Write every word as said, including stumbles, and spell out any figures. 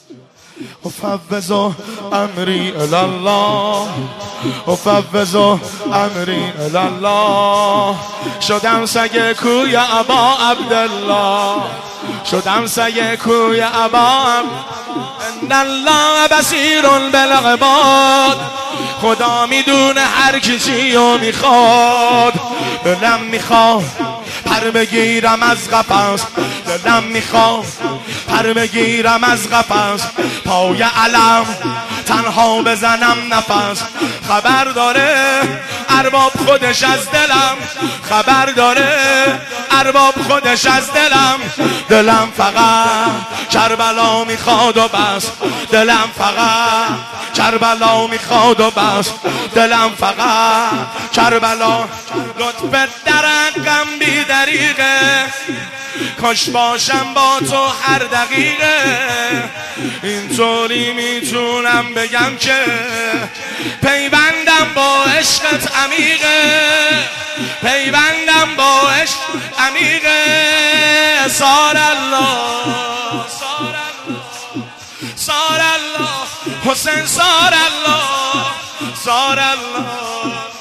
افوض امری الی الله، افوض امری الی الله. شدم سگ کوی ابا عبدالله، شدم سگ کوی ابا ان الله بصیر بالعباد. خدا میدونه هر کسی رو میخواد. دلم میخواد پر بگیرم از قفس، دلم میخواد پر بگیرم از قفس، پای علم تنها بزنم نفس. خبر داره ارباب خودش از دلم، خبر داره ارباب خودش از دلم. دلم فقط کربلا میخواد و بس، دلم فقط کربلا میخواد و بس، دلم فقط کربلا. لطفت در حقم بی دریغه، کاش باشم با تو هر دقیقه. اینطوری میتونم بگم که پیوندم با عشقت عمیقه، پیوندم با عشق عمیقه. سار الله سار الله حسین، سار الله سار الله.